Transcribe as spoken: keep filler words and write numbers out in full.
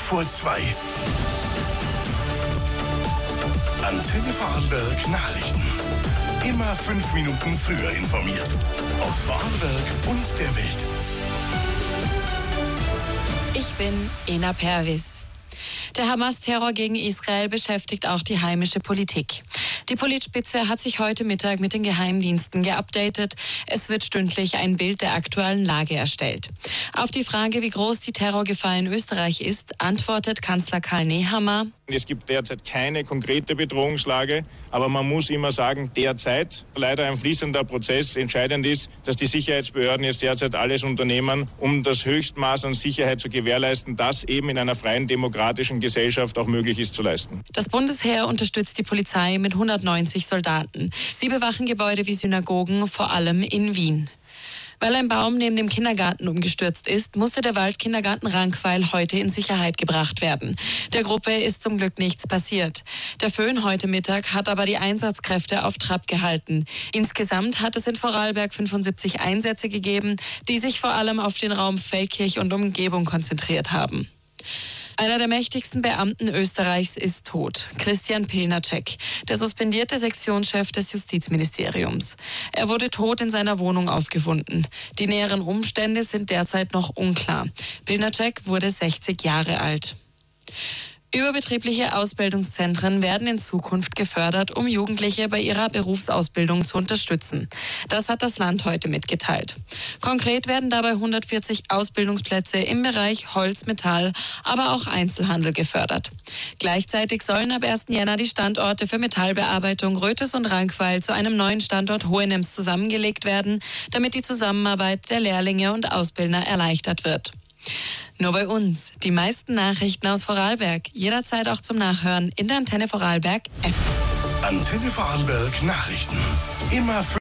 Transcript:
vor zwei. Antenne Vorarlberg Nachrichten. Immer fünf Minuten früher informiert. Aus Vorarlberg und der Welt. Ich bin Ena Pervis. Der Hamas-Terror gegen Israel beschäftigt auch die heimische Politik. Die Politspitze hat sich heute Mittag mit den Geheimdiensten geupdatet. Es wird stündlich ein Bild der aktuellen Lage erstellt. Auf die Frage, wie groß die Terrorgefahr in Österreich ist, antwortet Kanzler Karl Nehammer: Es gibt derzeit keine konkrete Bedrohungslage, aber man muss immer sagen, derzeit leider ein fließender Prozess. Entscheidend ist, dass die Sicherheitsbehörden jetzt derzeit alles unternehmen, um das Höchstmaß an Sicherheit zu gewährleisten, das eben in einer freien demokratischen Gesellschaft auch möglich ist zu leisten. Das Bundesheer unterstützt die Polizei mit hundertneunzig Soldaten. Sie bewachen Gebäude wie Synagogen, vor allem in Wien. Weil ein Baum neben dem Kindergarten umgestürzt ist, musste der Waldkindergarten Rankweil heute in Sicherheit gebracht werden. Der Gruppe ist zum Glück nichts passiert. Der Föhn heute Mittag hat aber die Einsatzkräfte auf Trab gehalten. Insgesamt hat es in Vorarlberg fünfundsiebzig Einsätze gegeben, die sich vor allem auf den Raum Feldkirch und Umgebung konzentriert haben. Einer der mächtigsten Beamten Österreichs ist tot. Christian Pilnacek, der suspendierte Sektionschef des Justizministeriums. Er wurde tot in seiner Wohnung aufgefunden. Die näheren Umstände sind derzeit noch unklar. Pilnacek wurde sechzig Jahre alt. Überbetriebliche Ausbildungszentren werden in Zukunft gefördert, um Jugendliche bei ihrer Berufsausbildung zu unterstützen. Das hat das Land heute mitgeteilt. Konkret werden dabei hundertvierzig Ausbildungsplätze im Bereich Holz, Metall, aber auch Einzelhandel gefördert. Gleichzeitig sollen ab ersten Jänner die Standorte für Metallbearbeitung Röthes und Rankweil zu einem neuen Standort Hohenems zusammengelegt werden, damit die Zusammenarbeit der Lehrlinge und Ausbildner erleichtert wird. Nur bei uns. Die meisten Nachrichten aus Vorarlberg. Jederzeit auch zum Nachhören in der Antenne Vorarlberg App. Antenne Vorarlberg Nachrichten. Immer